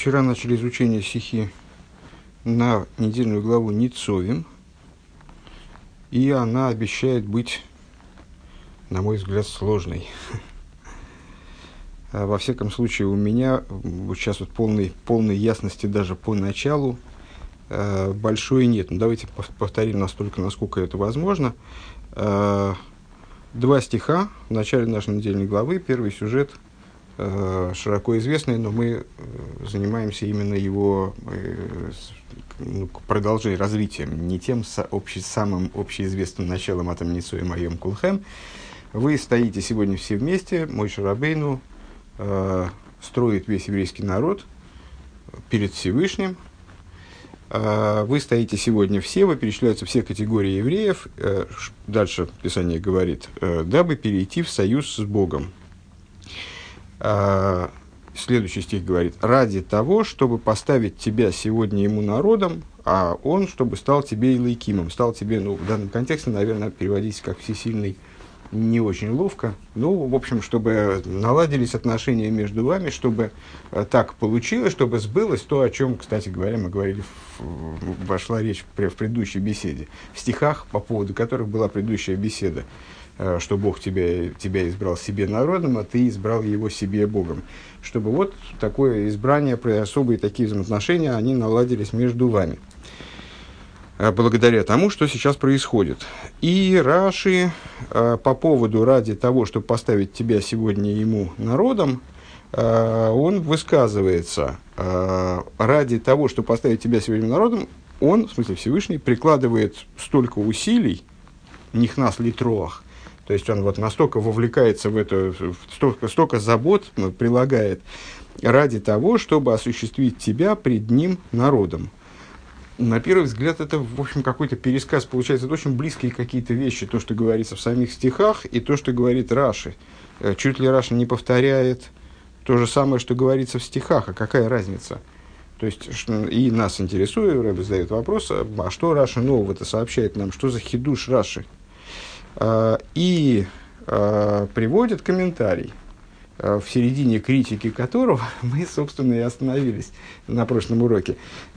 Вчера начали изучение стихи на недельную главу Ницовим, и она обещает быть, на мой взгляд, сложной. Во всяком случае, у меня вот сейчас вот полной ясности даже по началу большой нет. Но давайте повторим настолько, насколько это возможно. Два стиха в начале нашей недельной главы. Первый сюжет широко известный, но мы занимаемся именно его продолжением, развитием, не тем самым общеизвестным началом «Атам ницоим айом кулхем». Вы стоите сегодня все вместе, Моше Рабейну строит весь еврейский народ перед Всевышним. Вы стоите сегодня все, вы перечисляются все категории евреев. Дальше Писание говорит, дабы перейти в союз с Богом. Следующий стих говорит, ради того, чтобы поставить тебя сегодня ему народом, а он, чтобы стал тебе Элокимом, стал тебе, в данном контексте, наверное, переводить как всесильный не очень ловко, в общем, чтобы наладились отношения между вами, чтобы так получилось, чтобы сбылось то, о чем, кстати говоря, мы говорили, вошла речь в предыдущей беседе, в стихах, по поводу которых была предыдущая беседа, что Бог тебя избрал себе народом, а ты избрал его себе Богом. Чтобы вот такое избрание, особые такие взаимоотношения, они наладились между вами. Благодаря тому, что сейчас происходит. И Раши по поводу ради того, чтобы поставить тебя сегодня ему народом, он высказывается, ради того, чтобы поставить тебя сегодня народом, он, в смысле Всевышний, прикладывает столько усилий, нихнас литроах, то есть он вот настолько вовлекается в это, столько забот прилагает ради того, чтобы осуществить тебя пред ним народом. На первый взгляд, это, в общем, какой-то пересказ, получается, это очень близкие какие-то вещи, то, что говорится в самих стихах, и то, что говорит Раши. Чуть ли Раши не повторяет то же самое, что говорится в стихах, а какая разница? То есть, и нас интересует, Рэбе задает вопрос, а что Раши нового-то сообщает нам, что за хидуш Раши? И приводит комментарий, в середине критики которого мы, собственно, и остановились на прошлом уроке.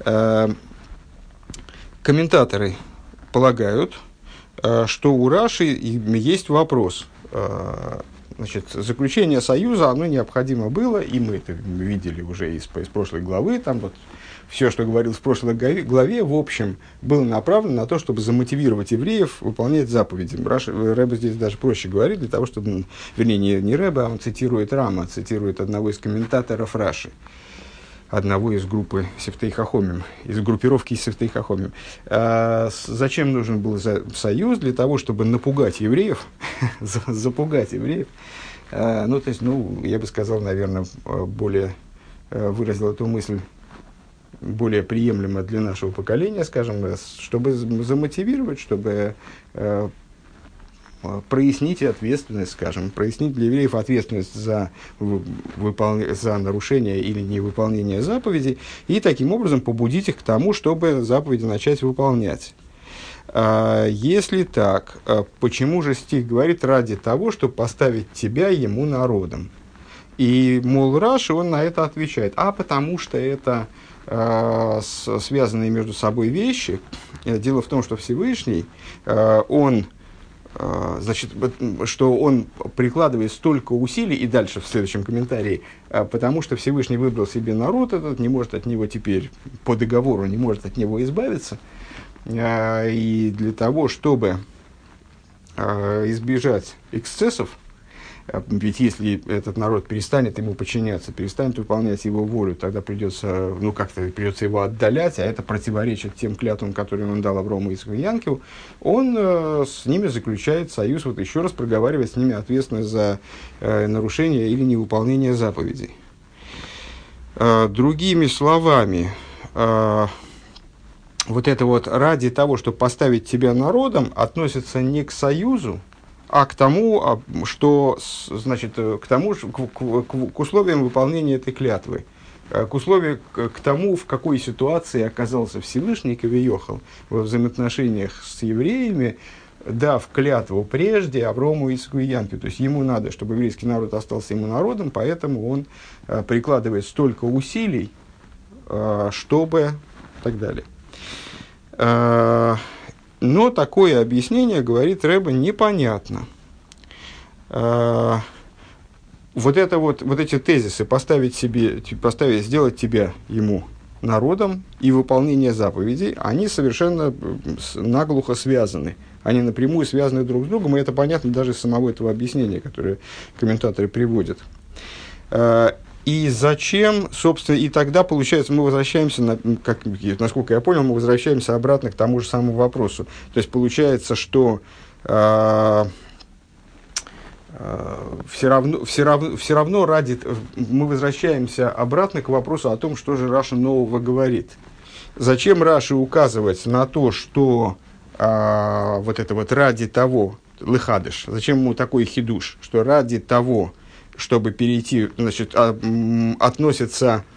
Комментаторы полагают, что у Раши есть вопрос. Значит, заключение союза, оно необходимо было, и мы это видели уже из прошлой главы, там вот все, что говорилось в прошлой главе, в общем, было направлено на то, чтобы замотивировать евреев выполнять заповеди. Рэбе здесь даже проще говорит, для того, чтобы, вернее, не Рэбе, а он цитирует Рама, цитирует одного из комментаторов Раши, одного из группы Сефтей Хахомим, из группировки Сефтей Хахомим. Зачем нужен был союз? Для того, чтобы напугать евреев, запугать евреев. Я бы сказал, наверное, более выразил эту мысль более приемлемо для нашего поколения, скажем, чтобы замотивировать, чтобы прояснить ответственность, скажем, прояснить для евреев ответственность за нарушение или невыполнение заповедей, и таким образом побудить их к тому, чтобы заповеди начать выполнять. Если так, почему же стих говорит ради того, чтобы поставить тебя ему народом? И, мол, Раши, он на это отвечает, потому что это связанные между собой вещи. Дело в том, что Всевышний, он прикладывает столько усилий, и дальше в следующем комментарии, потому что Всевышний выбрал себе народ этот, не может от него теперь, по договору, не может от него избавиться. И для того, чтобы избежать эксцессов, ведь если этот народ перестанет ему подчиняться, перестанет выполнять его волю, тогда придется его отдалять, а это противоречит тем клятвам, которые он дал Аврому, Ицхаку и Янкиву. Он с ними заключает союз, еще раз проговаривает с ними ответственность за нарушение или невыполнение заповедей. Другими словами, вот это вот ради того, чтобы поставить тебя народом, относится не к союзу, а к тому, что, значит, к условиям выполнения этой клятвы, к тому, в какой ситуации оказался Всевышний Кавиохал во взаимоотношениях с евреями, дав клятву прежде Аврому, Ицхаку и Янкиву. То есть ему надо, чтобы еврейский народ остался ему народом, поэтому он прикладывает столько усилий чтобы, и так далее. Но такое объяснение, говорит Рэбе, непонятно. Вот эти тезисы сделать тебя ему народом и выполнение заповедей, они совершенно наглухо связаны. Они напрямую связаны друг с другом, и это понятно даже из самого этого объяснения, которое комментаторы приводят. И зачем, собственно, и тогда, получается, мы возвращаемся, насколько я понял, мы возвращаемся обратно к тому же самому вопросу. То есть, получается, что все равно мы возвращаемся обратно к вопросу о том, что же Раши нового говорит. Зачем Раши указывать на то, что вот это вот ради того, лыхадыш, зачем ему такой хидуш, что ради того, чтобы перейти, значит, относится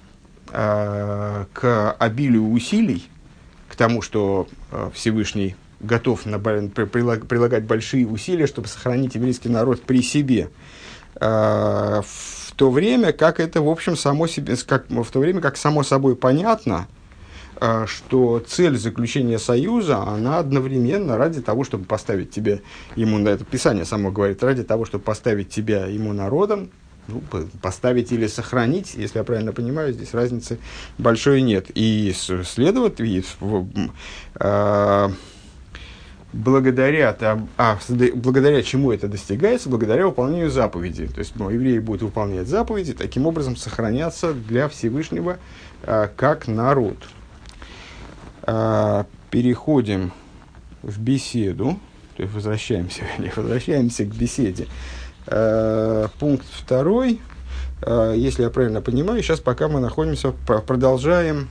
к обилию усилий, к тому, что Всевышний готов прилагать большие усилия, чтобы сохранить еврейский народ при себе, в то время как это, в общем, в то время как само собой понятно, что цель заключения союза, она одновременно ради того, чтобы поставить тебя ему, это Писание само говорит, ради того, чтобы поставить тебя ему народом, поставить или сохранить, если я правильно понимаю, здесь разницы большой нет. И благодаря чему это достигается? Благодаря выполнению заповедей. То есть евреи будут выполнять заповеди, таким образом сохраняться для Всевышнего как народ. Переходим в беседу, то есть возвращаемся к беседе. Пункт 2, если я правильно понимаю, сейчас пока мы находимся, продолжаем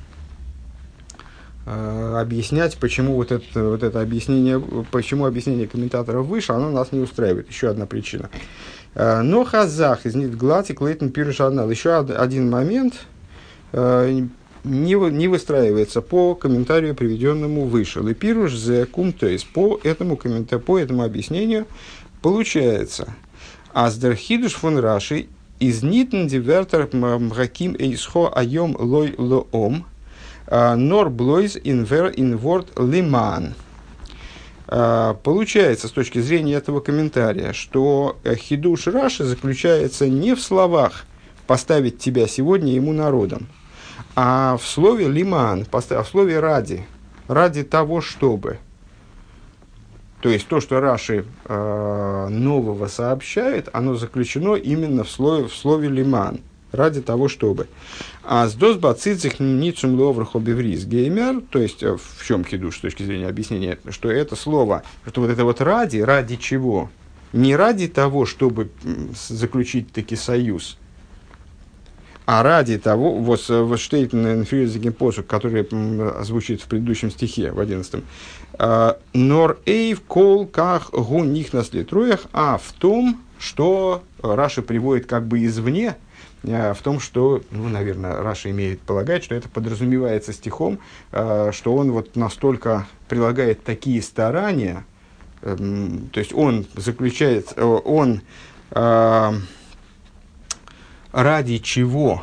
объяснять, почему вот это объяснение, почему объяснение комментаторов выше, оно нас не устраивает. Еще одна причина. Но хазах из Нидглати Клейтен Пируш Анал. Еще один момент не выстраивается по комментарию, приведенному выше. Лепируш зе кум, то есть по этому объяснению получается. Аздерхидуш фон Раши из нитн дивертер мраким эйсхо айом лой лоом нор блойз инворд лиман. Получается, с точки зрения этого комментария, что хидуш Раши заключается не в словах «поставить тебя сегодня ему народом», а в слове «лиман», в слове ради того, чтобы. То есть, то, что Раши нового сообщает, оно заключено именно в слове «лиман», ради того, чтобы. А с досбацицих ницум ловрахо беврис геймер, то есть, в чем хидуш с точки зрения объяснения, что это слово, что вот это вот ради чего? Не ради того, чтобы заключить таки союз, а ради того, вот штейтен инферизикин посук, который звучит в предыдущем стихе, в 11-м, нор эйв кол ках гу них наследруях, а в том, что Раши приводит как бы извне, в том, что, наверное, Раши имеет полагать, что это подразумевается стихом, что он вот настолько прилагает такие старания, то есть он заключает, ради чего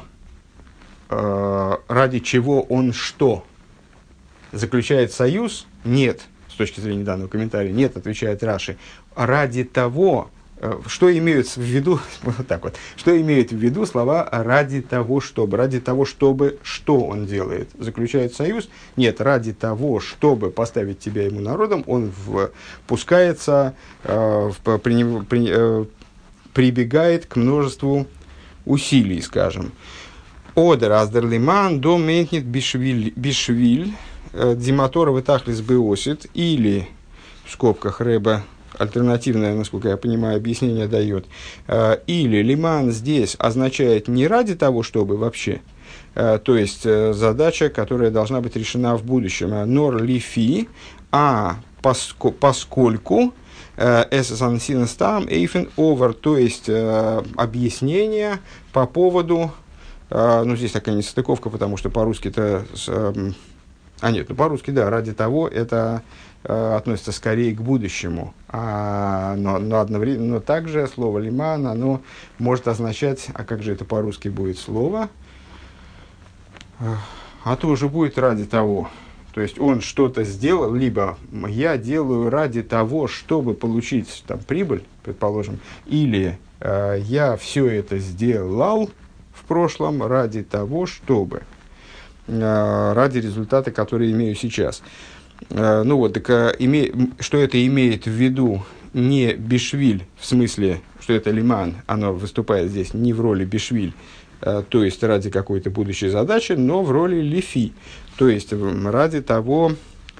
он что? Заключает союз? Нет, с точки зрения данного комментария, нет, отвечает Раши. Ради того, что имеют в виду, вот так вот, что имеют в виду слова «ради того, чтобы», что он делает? Заключает союз? Нет, ради того, чтобы поставить тебя ему народом, он пускается, прибегает к множеству усилий, скажем. Одер аздерлиман до ментнит бишвиль диматоров и тахлис беосит, или, в скобках Рэба, альтернативное, насколько я понимаю, объяснение дает, или лиман здесь означает не ради того, чтобы вообще, то есть задача, которая должна быть решена в будущем, нор лифи, а поскольку эйфен овер, то есть объяснение по поводу, здесь такая несостыковка, потому что по-русски-то, по-русски, да, ради того, это относится скорее к будущему, но также слово лиман, оно может означать, а как же это по-русски будет слово? А тоже будет ради того. То есть он что-то сделал, либо я делаю ради того, чтобы получить там, прибыль, предположим, или я все это сделал в прошлом ради того, чтобы, ради результата, который имею сейчас. Ну вот, так, что это имеет в виду не бишвиль, в смысле, что это лиман, оно выступает здесь не в роли бишвиль, то есть ради какой-то будущей задачи, но в роли лифи, то есть ради того,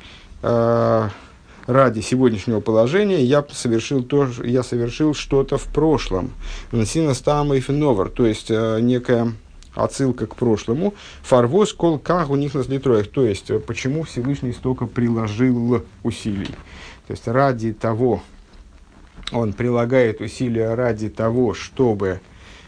ради сегодняшнего положения я совершил что-то в прошлом. Насина стама и феновар, то есть некая отсылка к прошлому. Фарвоз кол как у них на слитроях, то есть почему Всевышний столько приложил усилий. То есть ради того, он прилагает усилия ради того, чтобы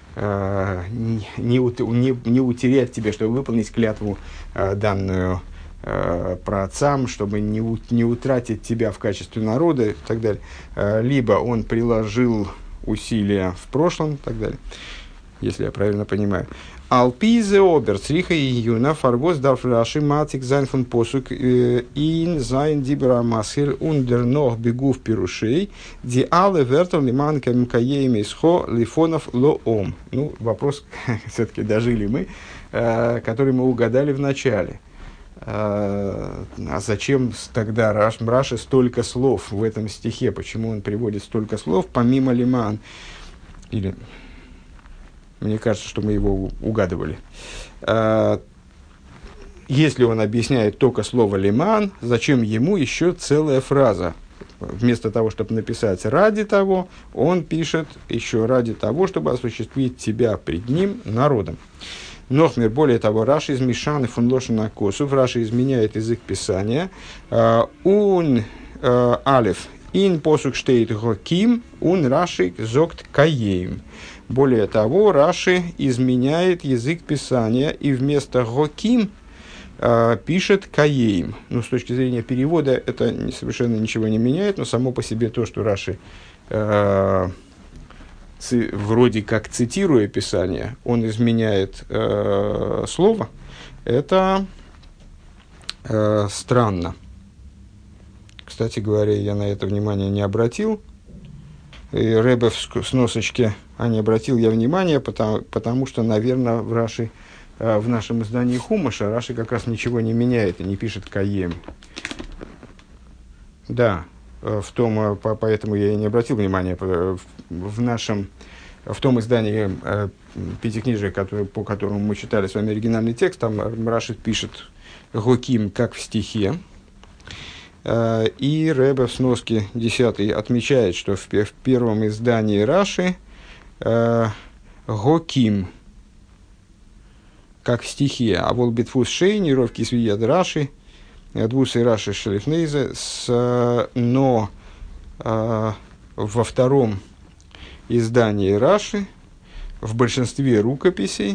не утерять тебе, чтобы выполнить клятву, данную праотцам, чтобы не утратить тебя в качестве народа и так далее. Либо он приложил усилия в прошлом и так далее, если я правильно понимаю. Алпизе обер цриха и юна фарвоз дарф раши матик зайн фон посук ин зайн дибра масхер ундер нох бегув пирушей ди але вертов лиман камкаеми схо лифонов лоом. Ну, вопрос все-таки дожили мы, который мы угадали в начале. А зачем тогда Раши столько слов в этом стихе? Почему он приводит столько слов помимо лиман? Или... Мне кажется, что мы его угадывали. Если он объясняет только слово «лиман», зачем ему еще целая фраза? Вместо того, чтобы написать «ради того», он пишет еще «ради того, чтобы осуществить тебя пред ним народом». Нохмер, более того, Раши из Мишаны фун лошен косов, Раши изменяет язык писания. Он алеф ин посук штейт гоким, он Раши зогт каеем. Более того, Раши изменяет язык писания и вместо «гоким» пишет «каеим». Ну, с точки зрения перевода это совершенно ничего не меняет, но само по себе то, что Раши, вроде как цитируя писание, он изменяет слово, это странно. Кстати говоря, я на это внимание не обратил. И Ребе в сносочке, не обратил я внимания, потому что, наверное, в Раши, в нашем издании Хумаша Раши как раз ничего не меняет и не пишет «каем». Да, поэтому я и не обратил внимания. В том издании Пятикнижия, по которому мы читали с вами оригинальный текст, там Раши пишет «гоким» как в стихе. И Ребе в сноске 10 отмечает, что в первом издании Раши «гоким» как в стихе, а вол битфус шейни, ровки свияд Раши, двус и Раши шелифнейзе, но во втором издании Раши, в большинстве рукописей,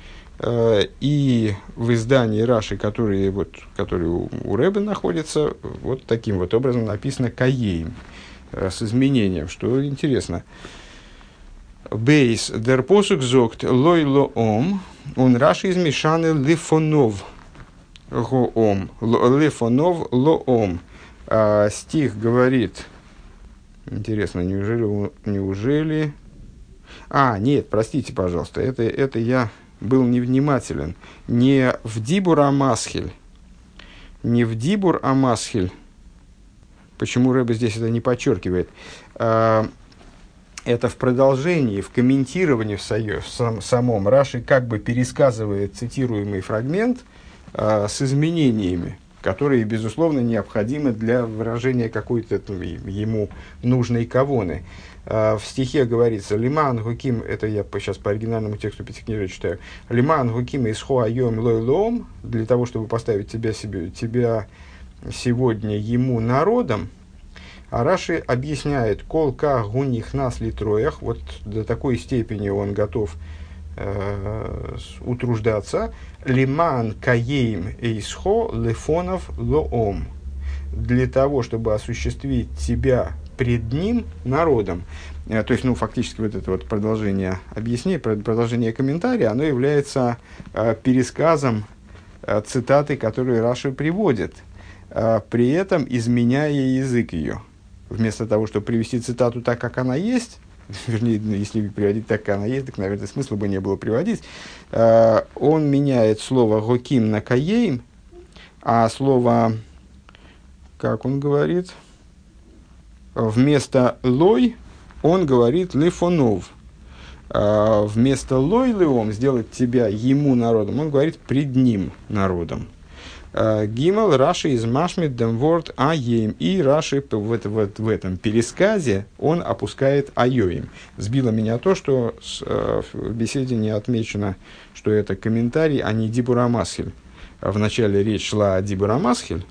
и в издании Раши, который у Ребе находится, вот таким вот образом написано «каеим», с изменением, что интересно. Бейс дер посук зогт лой лоом, он Раши из Мишаны лифонов гоом, лифонов лоом. Стих говорит, интересно, неужели... Нет, простите, пожалуйста, это я был невнимателен. Не в Дибур Амасхель. Не в Дибур Амасхель. Почему Ребе здесь это не подчеркивает? Это в продолжении, в комментировании в самом Раши как бы пересказывает цитируемый фрагмент с изменениями, которые, безусловно, необходимы для выражения какой-то ему нужной кавоны. В стихе говорится «Лиман гуким», это я сейчас по оригинальному тексту Пятикнижия читаю, «Лиман гуким исхо айом лой лом», для того, чтобы поставить тебя сегодня ему народом. А Раши объясняет «Кол ка гуних нас литроях», вот до такой степени он готов утруждаться, «Лиман каеим эйсхо лефонов лоом», для того, чтобы осуществить тебя пред ним народом. То есть, фактически, вот это вот продолжение объяснения, продолжение комментария, оно является пересказом цитаты, которые Раши приводит, при этом изменяя язык ее. Вместо того, чтобы привести цитату так, как она есть, вернее, если приводить так, как она есть, так, наверное, смысла бы не было приводить, он меняет слово «гоким» на «каеим», а слово, как он говорит, вместо «лой» он говорит «лифонов». Вместо «лой леом» сделать тебя ему народом, он говорит «пред ним народом». Гимал Раши из Машмид Демворд Аеем. И Раши в этом пересказе он опускает Айоим. Сбило меня то, что в беседе не отмечено, что это комментарий, а не Дибур Амасхель. Вначале речь шла о Дибур Амасхель.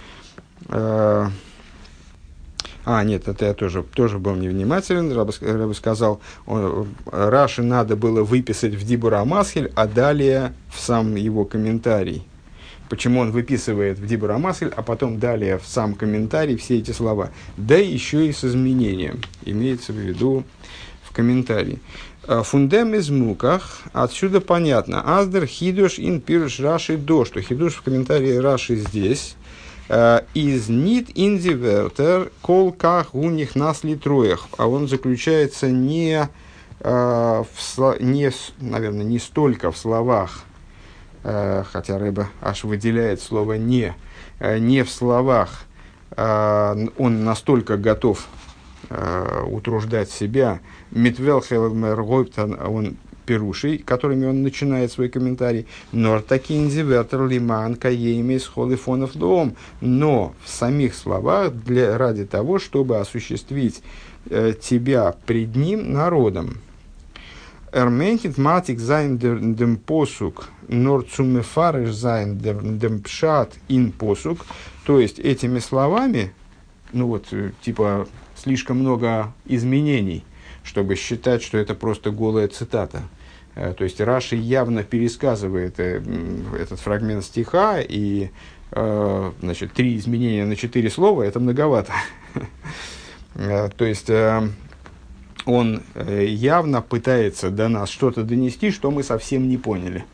Нет, это я тоже был невнимателен. Рабби сказал, Раши надо было выписать в Дибур Амасхель, а далее в сам его комментарий. Почему он выписывает в Дибур Амасхель, а потом далее в сам комментарий все эти слова. Да еще и с изменением. Имеется в виду в комментарии. Фундем из муках. Отсюда понятно. Аздер хидуш ин пируш Раши до. Что хидуш в комментарии Раши здесь. Из нит индивертер колках у них нас литроях. А он заключается наверное, не столько в словах, хотя Рэбе аж выделяет слово не в словах, он настолько готов утруждать себя. Митвел Хелмер Гойптан, он пирушей, которыми он начинает свой комментарий. Нортакинзивертер лиман каеми с холифонов дом. Но в самих словах ради того, чтобы осуществить тебя пред ним народом. Эрментит матик зайн дем посук, норцумефарыш зайн дем пшат ин посук. То есть этими словами, слишком много изменений, чтобы считать, что это просто голая цитата. То есть Раши явно пересказывает этот фрагмент стиха, и 3 изменения на 4 слова – это многовато. То есть он явно пытается до нас что-то донести, что мы совсем не поняли.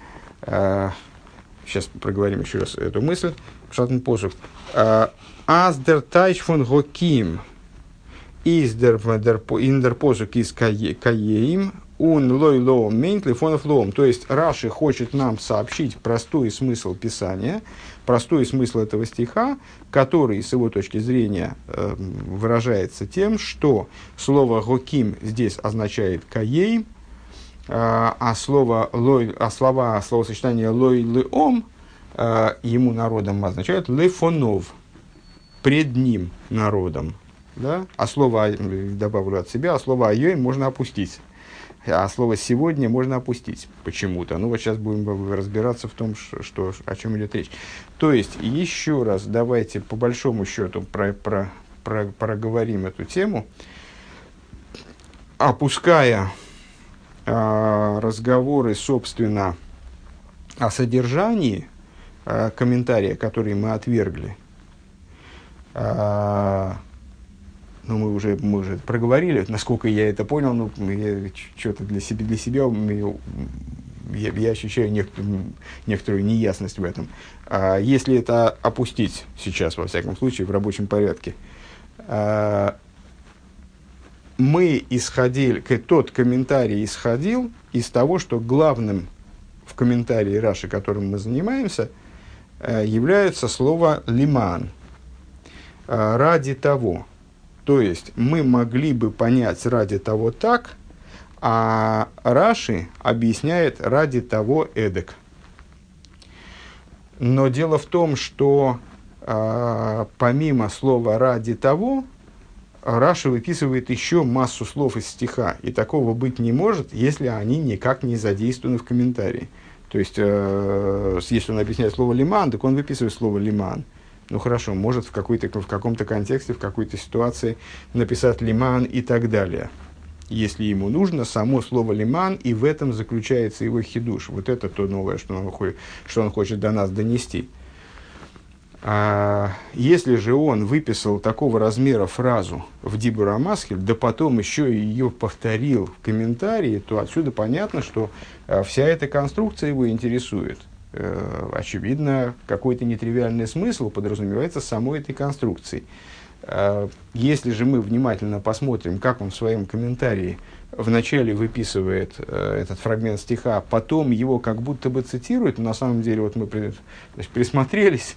Сейчас проговорим еще раз эту мысль. Шатн посух. Аздер тайч фон гоким издер индер посух из каеим ун лой лоум мейн телефонов лоум. То есть Раши хочет нам сообщить простой смысл Писания, простой смысл этого стиха, который, с его точки зрения, выражается тем, что слово «гоким» здесь означает «каей», а словосочетание «лой леом» ему народом означает «лефонов», «пред ним народом». Да? А слово, добавлю от себя, а слово «айой» можно опустить. А слово «сегодня» можно опустить почему-то. Вот сейчас будем разбираться в том, о чем идет речь. То есть, еще раз давайте по большому счету проговорим эту тему, опуская разговоры, собственно, о содержании комментария, который мы отвергли. Мы уже проговорили, насколько я это понял, я что-то для себя я ощущаю некоторую неясность в этом. Если это опустить сейчас, во всяком случае, в рабочем порядке, тот комментарий исходил из того, что главным в комментарии Раши, которым мы занимаемся, является слово «лиман». Ради того. То есть, мы могли бы понять ради того так, а Раши объясняет ради того эдак. Но дело в том, что помимо слова «ради того», Раши выписывает еще массу слов из стиха. И такого быть не может, если они никак не задействованы в комментарии. То есть, если он объясняет слово «лиман», так он выписывает слово «лиман». Хорошо, может в каком-то контексте, в какой-то ситуации написать «лиман» и так далее. Если ему нужно само слово «лиман», и в этом заключается его хидуш. Вот это то новое, что он хочет до нас донести. Если же он выписал такого размера фразу в Дибур Амасхель, да потом еще и ее повторил в комментарии, то отсюда понятно, что вся эта конструкция его интересует. очевидно, какой-то нетривиальный смысл подразумевается самой этой конструкцией. Если же мы внимательно посмотрим, как он в своем комментарии вначале выписывает этот фрагмент стиха, потом его как будто бы цитирует, но на самом деле вот мы присмотрелись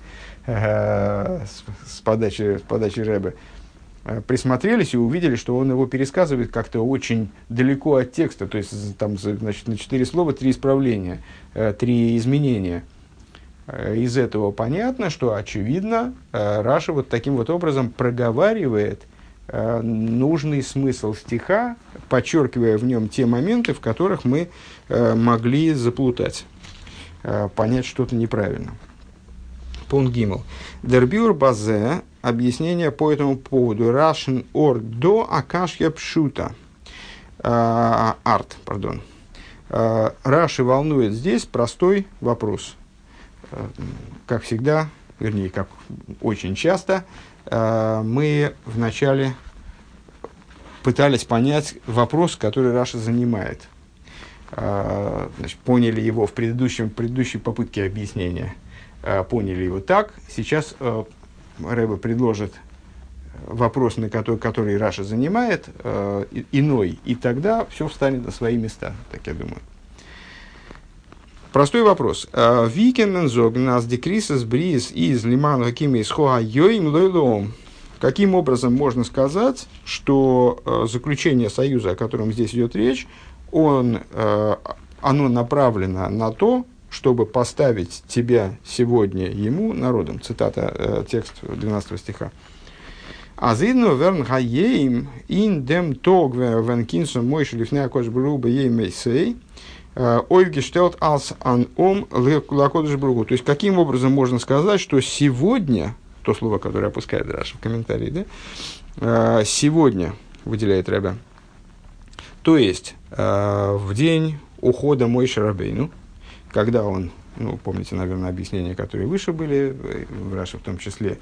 с подачи Ребе, присмотрелись и увидели, что он его пересказывает как-то очень далеко от текста, то есть там, значит, на 4 слова 3 исправления, 3 изменения. Из этого понятно, что, очевидно, Раши вот таким вот образом проговаривает нужный смысл стиха, подчеркивая в нем те моменты, в которых мы могли заплутать, понять что-то неправильно. Пункт Гимл. Дербюр базе. Объяснение по этому поводу. Рашен ор до акашья пшута. Арт, пардон. Раши волнует здесь простой вопрос. Как всегда, вернее, как очень часто, мы вначале пытались понять вопрос, который Раши занимает. Значит, поняли его в предыдущей попытке объяснения. Поняли его так. Сейчас Ребе предложит вопрос, на который Раша занимает, иной, и тогда все встанет на свои места, так я думаю. Простой вопрос. Каким образом можно сказать, что заключение союза, о котором здесь идет речь, оно направлено на то, чтобы поставить тебя сегодня ему народом. Цитата, текст 12 стиха. Азидну верн хаеим ин дем тог вен кинсом мой шлифня кош брубе еймейсей ойвгештелт алс ан ом лакодыш бругу. То есть, каким образом можно сказать, что сегодня, то слово, которое опускает Раша в комментарии, да, сегодня, выделяет Ребе, то есть, в день ухода Мойше Рабейну, когда он, помните, наверное, объяснения, которые выше были, в Раше в том числе,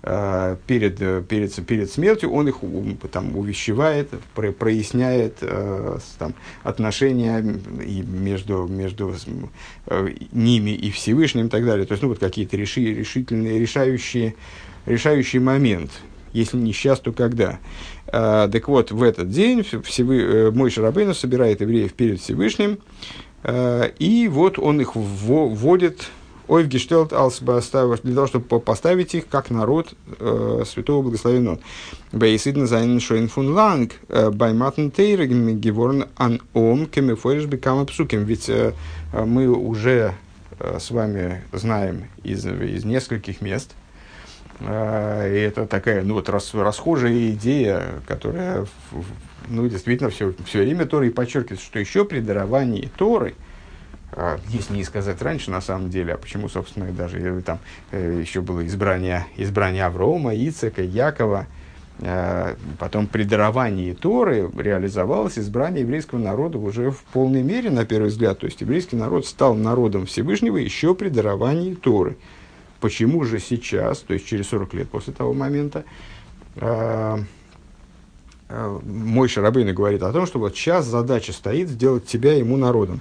перед смертью, он их там увещевает, проясняет отношения и между ними и Всевышним и так далее. То есть, какие-то решительные, решающий момент. Если не сейчас, то когда? Так вот, в этот день Мойше Рабейну собирает евреев перед Всевышним, и вот он их вводит ойвгештелт алсбастав для того, чтобы поставить их как народ святого благословенного. Бейсидна зайнен шоин фун ланг байматн тейрегем геворн ан ом кемефориш бекама псуким. Ведь мы уже с вами знаем из нескольких мест, и это такая расхожая идея, которая действительно все время Торой подчеркивает, что еще при даровании Торы, если не сказать раньше, на самом деле, а почему, собственно, даже там еще было избрание Аврома, Ицека, Якова, потом при даровании Торы реализовалось избрание еврейского народа уже в полной мере, на первый взгляд. То есть, еврейский народ стал народом Всевышнего еще при даровании Торы. Почему же сейчас, то есть через 40 лет после того момента, Мойше Рабейну говорит о том, что вот сейчас задача стоит сделать тебя ему народом.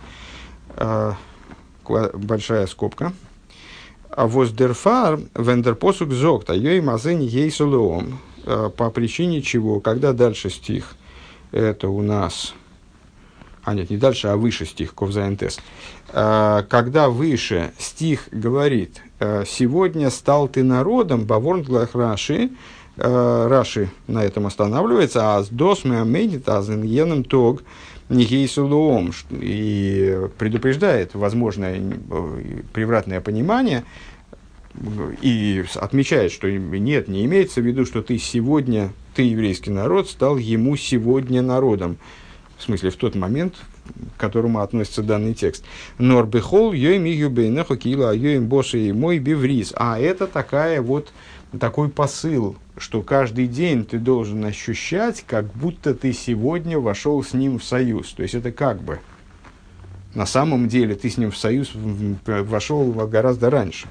Большая скобка. А воздерфар вендерпосук зогт, а ей мазень ей солеом. По причине чего, когда дальше стих, это у нас... нет, не дальше, а выше стих, ковзаентес. Когда выше стих говорит, сегодня стал ты народом, баворнглах Раши, Раши на этом останавливается, а с досмы амейнит азен еном тог нигейсулуом, и предупреждает возможное превратное понимание, и отмечает, что нет, не имеется в виду, что ты еврейский народ, стал ему сегодня народом. В смысле, в тот момент, к которому относится данный текст. Норбехол йоим юбейнехо кила йоим боши мой бивриз. А это такой посыл, что каждый день ты должен ощущать, как будто ты сегодня вошел с ним в союз. То есть, это как бы. На самом деле, ты с ним в союз вошел гораздо раньше.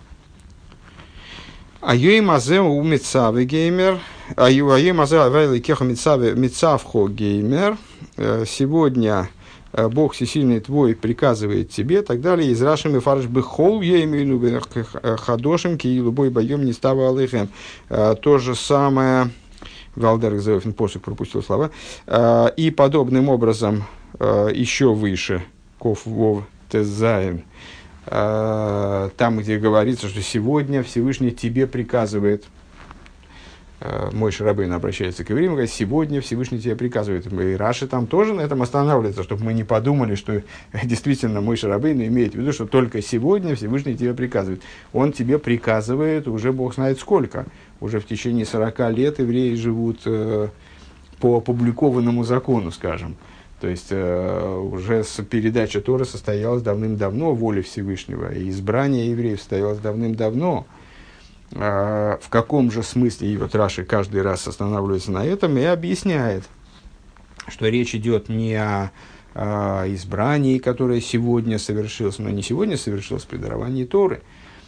Айоим азем у митцавы геймер. Айоим азем авайли кеха митцавхо геймер. Сегодня Бог всесильный твой приказывает тебе, и так далее. Из Рашим и Фарш бехол еймину хадошим киилу бой боем не става алейхем. То же самое, Валдер Зеофин посук пропустил слова. И подобным образом еще выше, Ков Вов Тезаин, там, где говорится, что сегодня Всевышний тебе приказывает, Мойше Рабейну обращается к евреям, говорит, сегодня Всевышний тебе приказывает. И Раши там тоже на этом останавливается, чтобы мы не подумали, что действительно Мойше Рабейну имеет в виду, что только сегодня Всевышний тебе приказывает. Он тебе приказывает уже Бог знает сколько. Уже в течение 40 лет евреи живут по опубликованному закону, скажем. То есть уже передача Торы состоялась давным-давно, воля Всевышнего, и избрание евреев состоялось давным-давно. В каком же смысле, и вот Раши каждый раз останавливается на этом и объясняет, что речь идет не о избрании, которое сегодня совершилось, но не сегодня совершилось при даровании Торы,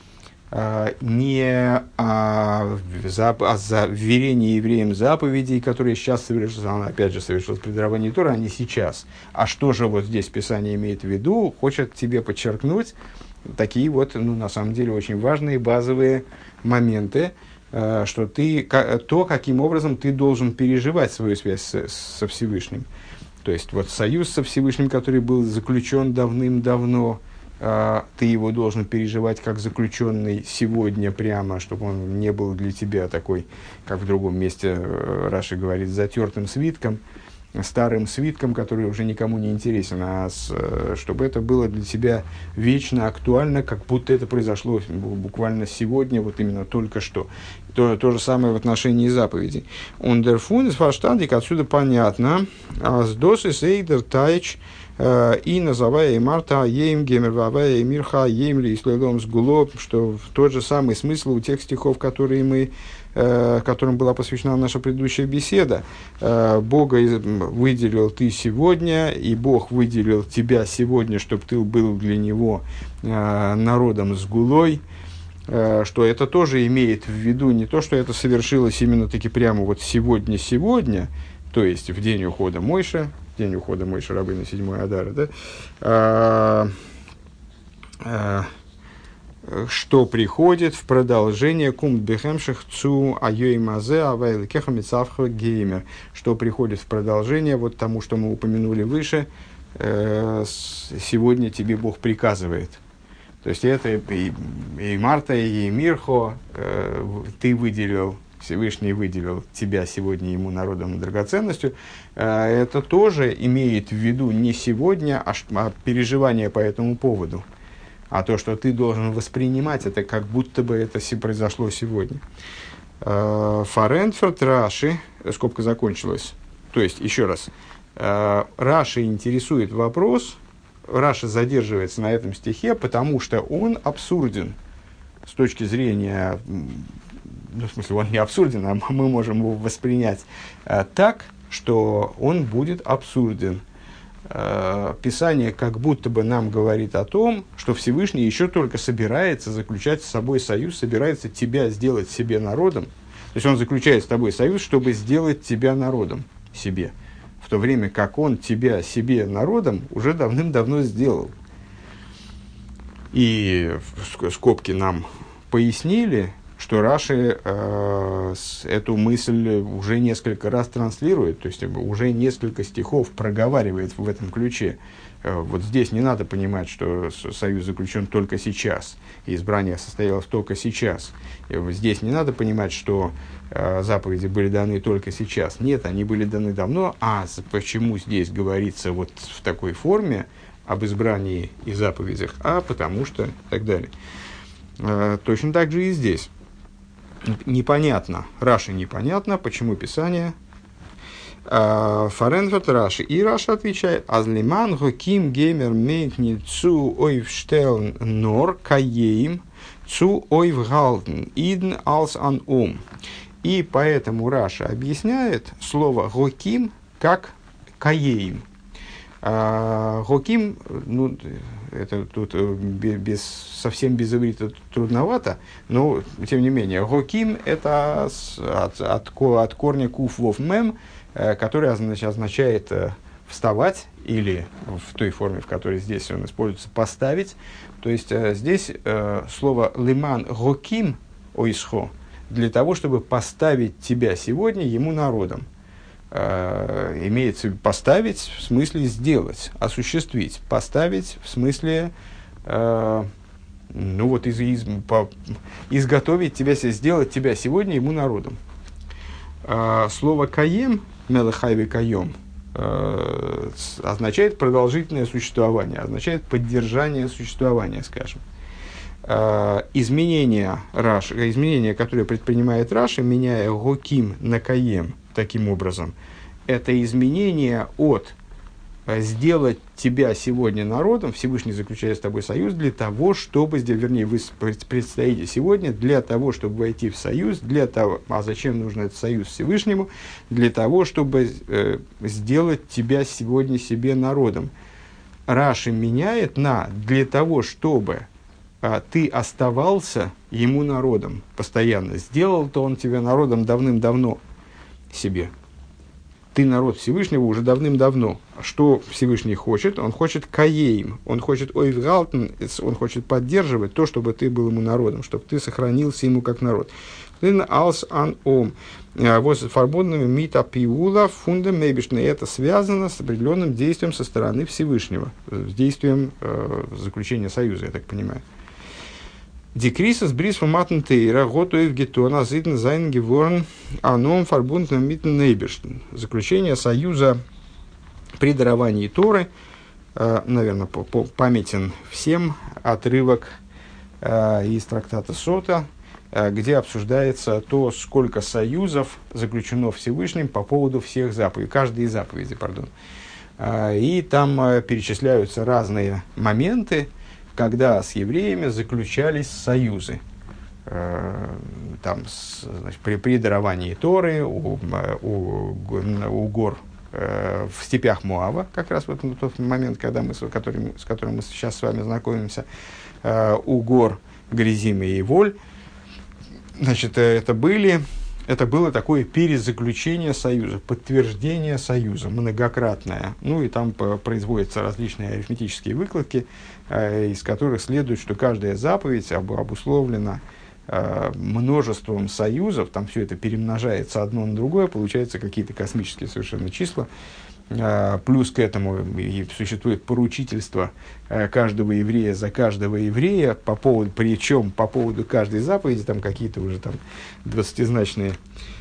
не о вверении евреям заповедей, которые сейчас совершилось, она опять же совершилось при даровании Торы, а не сейчас. А что же вот здесь Писание имеет в виду? Хочет тебе подчеркнуть такие вот, на самом деле, очень важные базовые моменты, что каким образом ты должен переживать свою связь со Всевышним. То есть, вот союз со Всевышним, который был заключен давным-давно, ты его должен переживать как заключенный сегодня прямо, чтобы он не был для тебя такой, как в другом месте Раши говорит, затертым свитком, старым свитком, который уже никому не интересен, а чтобы это было для тебя вечно актуально, как будто это произошло буквально сегодня, вот именно только что. То же самое в отношении заповедей. Ундерфун из фаштандик, отсюда понятно, с досы сейдер тайч и называя Марта ейм гемервавая мирха ейм ли иследом с гулоб, что тот же самый смысл у тех стихов, которые которым была посвящена наша предыдущая беседа. Бога выделил ты сегодня, и Бог выделил тебя сегодня, чтобы ты был для Него народом с гулой, что это тоже имеет в виду не то, что это совершилось именно таки прямо вот сегодня, то есть в день ухода Мойше Рабейну 7-й Адара, да, что приходит в продолжение кум бехемших цу айой мазе авайлы кехамицавха геймер, что приходит в продолжение вот тому, что мы упомянули выше, сегодня тебе Бог приказывает. То есть это и Марта, и Мирхо, Всевышний выделил тебя сегодня ему народом и драгоценностью, это тоже имеет в виду не сегодня, а переживание по этому поводу. А то, что ты должен воспринимать, это как будто бы это произошло сегодня. Фаренфорд Раши, скобка закончилась. То есть, еще раз, Раши интересует вопрос, Раши задерживается на этом стихе, потому что он абсурден с точки зрения, в смысле, он не абсурден, а мы можем его воспринять так, что он будет абсурден. Писание как будто бы нам говорит о том, что Всевышний еще только собирается заключать с собой союз, собирается тебя сделать себе народом. То есть он заключает с тобой союз, чтобы сделать тебя народом себе. В то время как он тебя себе народом уже давным-давно сделал. И скобки нам пояснили, что Раши эту мысль уже несколько раз транслирует, то есть уже несколько стихов проговаривает в этом ключе. Вот здесь не надо понимать, что союз заключен только сейчас, и избрание состоялось только сейчас. Здесь не надо понимать, что заповеди были даны только сейчас. Нет, они были даны давно. А почему здесь говорится вот в такой форме об избрании и заповедях? А потому что и так далее. Точно так же и здесь. Непонятно, Раши непонятно, почему Писание. Фаренфорд Раши. И Раши отвечает: Азлиман гоким геймер мейкни цу ойвштелн нор каеим цу ойвгалден идн алс ан ум. И поэтому Раши объясняет слово гоким как каеим. Гоким, это тут совсем без иврита трудновато, но тем не менее, гоким это от корня куф вов мем, который означает в вставать, или в той форме, в которой здесь он используется, поставить. То есть здесь слово «лиман гоким ойсхо» для того, чтобы поставить тебя сегодня ему народом. Имеется поставить в смысле сделать, осуществить. Поставить в смысле изготовить тебя, сделать тебя сегодня ему народом. Слово «каем», «мелехайве каем», означает продолжительное существование, означает поддержание существования, скажем. Изменения, которые предпринимает Раши, меняя «гоким» на «каем», таким образом, это изменение от сделать тебя сегодня народом, Всевышний заключает с тобой союз для того, чтобы, вернее, вы предстоите сегодня для того, чтобы войти в союз, для того, а зачем нужен этот союз Всевышнему? Для того, чтобы сделать тебя сегодня себе народом. Раши меняет на для того, чтобы ты оставался ему народом постоянно. Сделал-то он тебя народом давным-давно себе. Ты народ Всевышнего уже давным-давно. Что Всевышний хочет? Он хочет каеим, он хочет ойвгалтен, он хочет поддерживать то, чтобы ты был ему народом, чтобы ты сохранился ему как народ. Алс ан ом. Вот с фарбонными мита пиула фундам мейбишны. Это связано с определенным действием со стороны Всевышнего, с действием заключения союза, я так понимаю. Декрисас брис фуматн тейра готуев гетона зитн зайн геворн аном фарбунтным митн нейберштен. Заключение союза при даровании Торы, наверное, памятен всем отрывок из трактата Сота, где обсуждается то, сколько союзов заключено Всевышним по поводу всех заповедей, каждой из заповедей, пардон. И там перечисляются разные моменты, когда с евреями заключались союзы. Там, значит, при даровании Торы у гор в степях Моава, как раз вот в тот момент, с которым мы сейчас с вами знакомимся, у гор Гризим и Воль, значит, это было такое перезаключение союза, подтверждение союза, многократное. Ну и там производятся различные арифметические выкладки, из которых следует, что каждая заповедь обусловлена множеством союзов, там все это перемножается одно на другое, получаются какие-то космические совершенно числа. Плюс к этому и существует поручительство каждого еврея за каждого еврея, причем по поводу каждой заповеди, там какие-то уже там 20-значные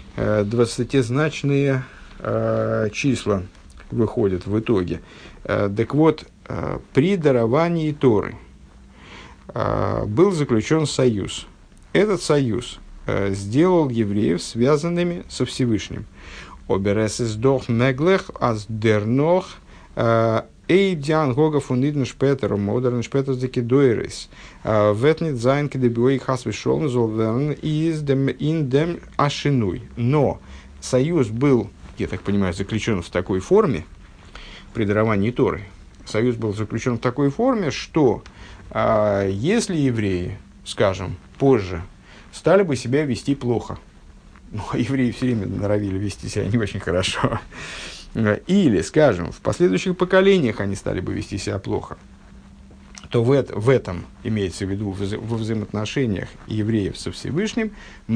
числа выходят в итоге. Так вот, при даровании Торы был заключен союз. Этот союз сделал евреев связанными со Всевышним. Оберес из дох меглех аз дернох эйдиан гога фунидн шпетер модерн шпетер декидуэрис ветнит зайн кедебюй хас вишолн золверн из дем индем ашинуй. Но союз был, я так понимаю, заключен в такой форме при даровании Торы. Союз был заключен в такой форме, что если евреи, скажем, позже стали бы себя вести плохо, евреи все время норовили вести себя не очень хорошо, или, скажем, в последующих поколениях они стали бы вести себя плохо, то в этом, имеется в виду, во взаимоотношениях евреев со Всевышним,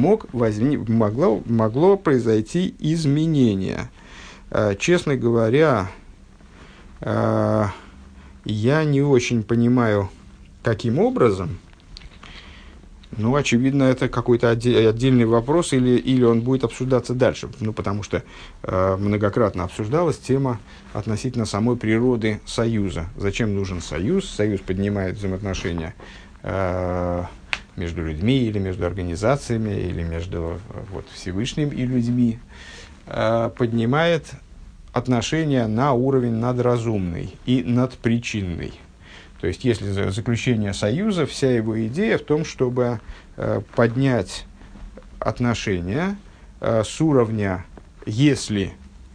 могло произойти изменение. Честно говоря, я не очень понимаю, каким образом. Ну, очевидно, это какой-то отдельный вопрос, или он будет обсуждаться дальше. Ну, потому что многократно обсуждалась тема относительно самой природы союза. Зачем нужен союз? Союз поднимает взаимоотношения между людьми, или между организациями, или между Всевышним и людьми. Поднимает отношения на уровень надразумный и надпричинный. То есть, если заключение союза, вся его идея в том, чтобы поднять отношения с уровня «если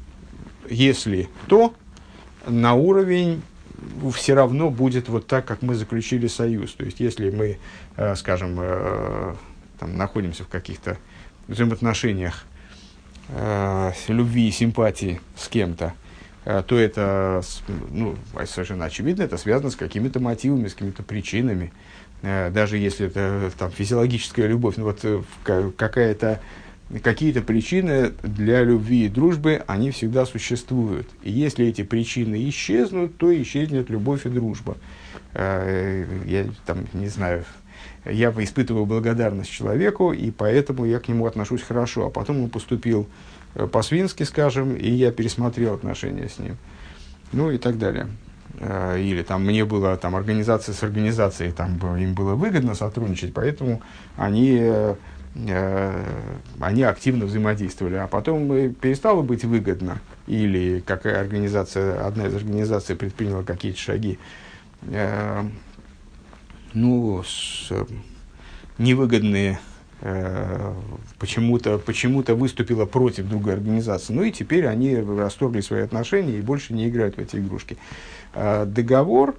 то», на уровень все равно будет вот так, как мы заключили союз. То есть, если мы, скажем, там, находимся в каких-то взаимоотношениях любви и симпатии с кем-то, то это, ну, совершенно очевидно, это связано с какими-то мотивами, с какими-то причинами. Даже если это там, физиологическая любовь, ну, вот, какие-то причины для любви и дружбы, они всегда существуют. И если эти причины исчезнут, то исчезнет любовь и дружба. Я там, не знаю, я испытываю благодарность человеку, и поэтому я к нему отношусь хорошо. А потом он поступил по-свински, скажем, и я пересмотрел отношения с ним. Ну и так далее. Или там мне было там, организация с организацией, там, им было выгодно сотрудничать, поэтому они активно взаимодействовали. А потом перестало быть выгодно, или какая организация, одна из организаций предприняла какие-то шаги, невыгодные, почему-то выступила против другой организации. Ну и теперь они расторгли свои отношения и больше не играют в эти игрушки. Договор,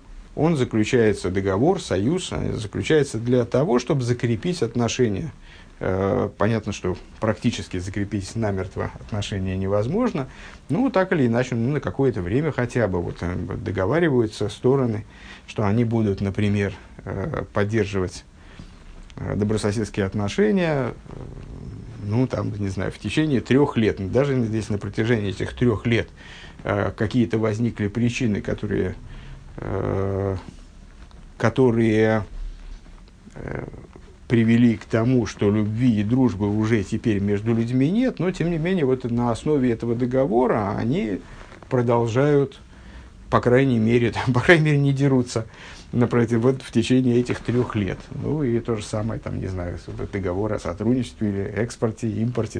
союз, заключается для того, чтобы закрепить отношения. Понятно, что практически закрепить намертво отношения невозможно, но так или иначе, на какое-то время хотя бы договариваются стороны, что они будут, например, поддерживать добрососедские отношения, не знаю, в течение 3 лет. Даже если на протяжении этих 3 лет какие-то возникли причины, которые привели к тому, что любви и дружбы уже теперь между людьми нет, но тем не менее на основе этого договора они продолжают, по крайней мере, не дерутся в течение этих 3 лет. Ну и то же самое, договор о сотрудничестве или экспорте, импорте,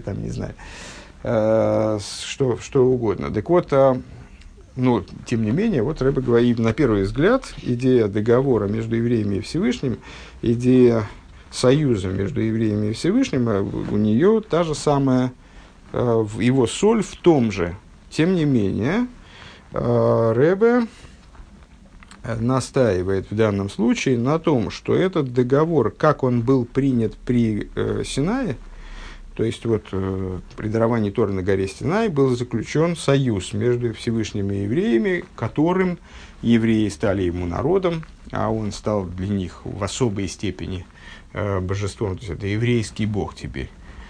что угодно. Так вот, тем не менее, Рэбе говорит, на первый взгляд, идея договора между евреями и Всевышним, идея союза между евреями и Всевышним, у нее та же самая, его соль в том же. Тем не менее, Рэбе настаивает в данном случае на том, что этот договор, как он был принят при Синае, то есть при даровании Торы на горе Синай был заключен союз между Всевышним и евреями, которым евреи стали ему народом, а он стал для них в особой степени божеством, то есть это еврейский бог теперь.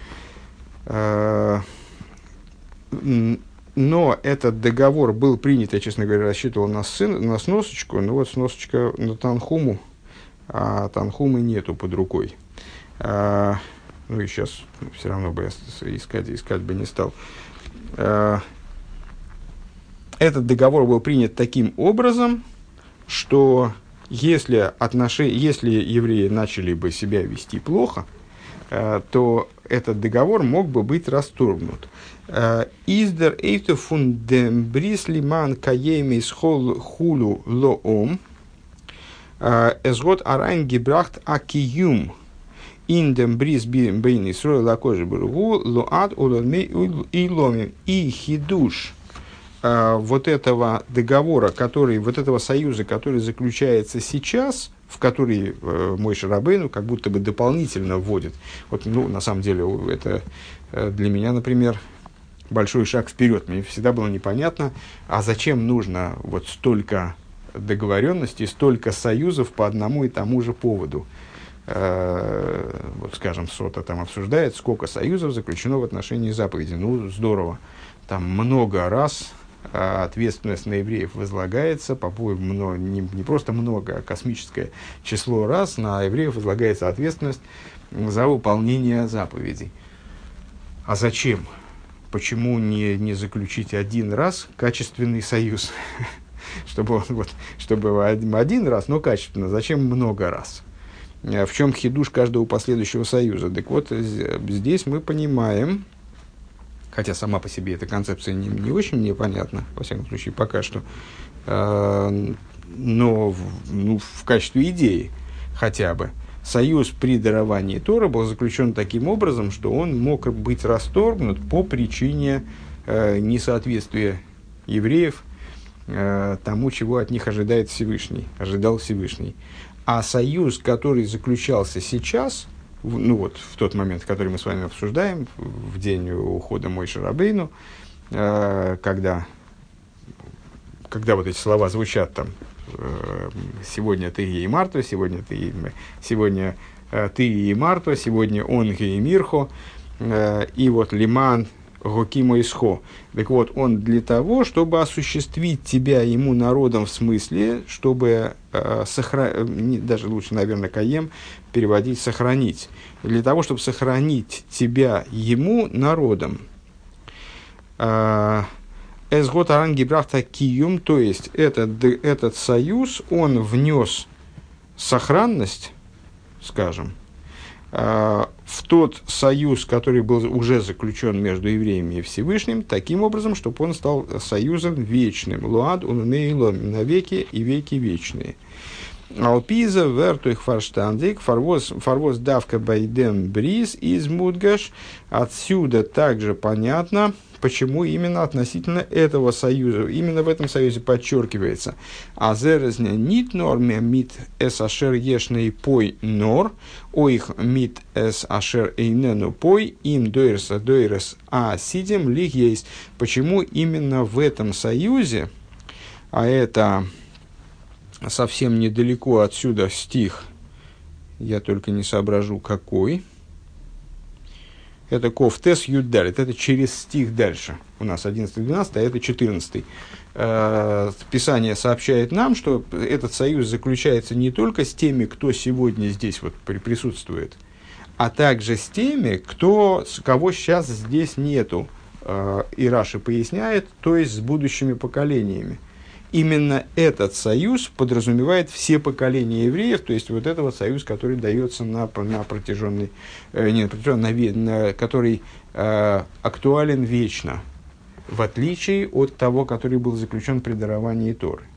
Но этот договор был принят, я, честно говоря, рассчитывал на сносочку, но сносочка на Танхуму, а Танхумы нету под рукой. И сейчас все равно бы я искать бы не стал. Этот договор был принят таким образом, что если евреи начали бы себя вести плохо, то этот договор мог бы быть расторгнут. Издер эйфте фун дем брис лиман каемис хулу лоом эсгот арайн гебрахт акиюм ин дем брис бейн Исроэл лакожи бургу лоад уломи иломи и хидуш этого договора, этого союза, который заключается сейчас, в который Моше Рабейну как будто бы дополнительно вводит. На самом деле, это для меня, например, большой шаг вперед. Мне всегда было непонятно, а зачем нужно столько договоренностей, столько союзов по одному и тому же поводу. Скажем, Сота там обсуждает, сколько союзов заключено в отношении заповеди. Здорово. Там много раз ответственность на евреев возлагается, не просто много, а космическое число раз на евреев возлагается ответственность за выполнение заповедей. А зачем? Почему не заключить один раз качественный союз? чтобы один раз, но качественно. Зачем много раз? В чем хидуш каждого последующего союза? Так здесь мы понимаем, хотя сама по себе эта концепция не очень мне понятна, во всяком случае, пока что, но в качестве идеи хотя бы, союз при даровании Торы был заключен таким образом, что он мог быть расторгнут по причине несоответствия евреев тому, чего от них ожидал Всевышний. А союз, который заключался сейчас, в тот момент, который мы с вами обсуждаем, в день ухода Моше Рабейну, когда когда вот эти слова звучат там, сегодня ты и Марто, сегодня ты и Марто, сегодня он и Мирхо, и вот Лиман Гокимо Исхо. Так вот, он для того, чтобы осуществить тебя ему народом, в смысле, чтобы даже лучше, наверное, Каем переводить сохранить. Для того, чтобы сохранить тебя ему народом. Эсгот Аранги Брахта Киюм, то есть этот союз, он внес сохранность, скажем, в тот союз, который был уже заключен между евреями и Всевышним, таким образом, чтобы он стал союзом вечным. Луад уннейлом, навеки и веки вечные. Алпиза вертуих фарштандик фарвоз давка байдем бриз из мудгаш. Отсюда также понятно, почему именно относительно этого союза, именно в этом союзе подчеркивается. Азерезня нит норме мит эс ашер ешный пой нор, оих мит эс ашер эйнену пой, им дойрес а сидим лих есть. Почему именно в этом союзе, а это совсем недалеко отсюда стих, я только не соображу какой. Это Ковтес Юдалит, это через стих дальше. У нас 11-12, а это 14. Писание сообщает нам, что этот союз заключается не только с теми, кто сегодня здесь вот присутствует, а также с теми, кого сейчас здесь нету. И Раши поясняет, то есть с будущими поколениями. Именно этот союз подразумевает все поколения евреев, то есть вот это вот союз, который дается который актуален вечно, в отличие от того, который был заключен при даровании Торы.